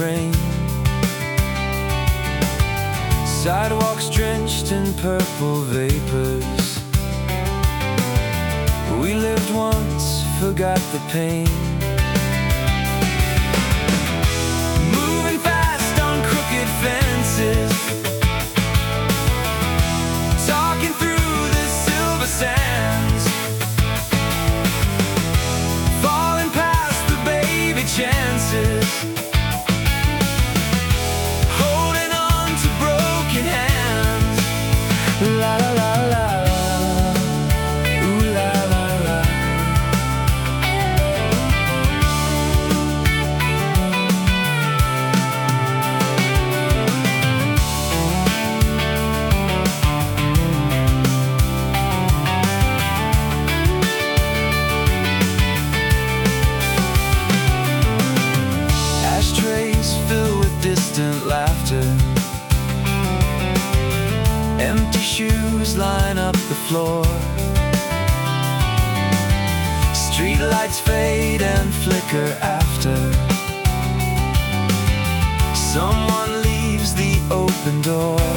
rain. Sidewalks drenched in purple vapors. We lived once, forgot the pain. Moving fast on crooked fences, talking through the silver sands, falling past the baby chances, holding on to broken hands. La la la la, ooh la la la. Ashtrays fill with distant laughter. Empty shoes line up the floor. Street lights fade and flicker after someone leaves the open door.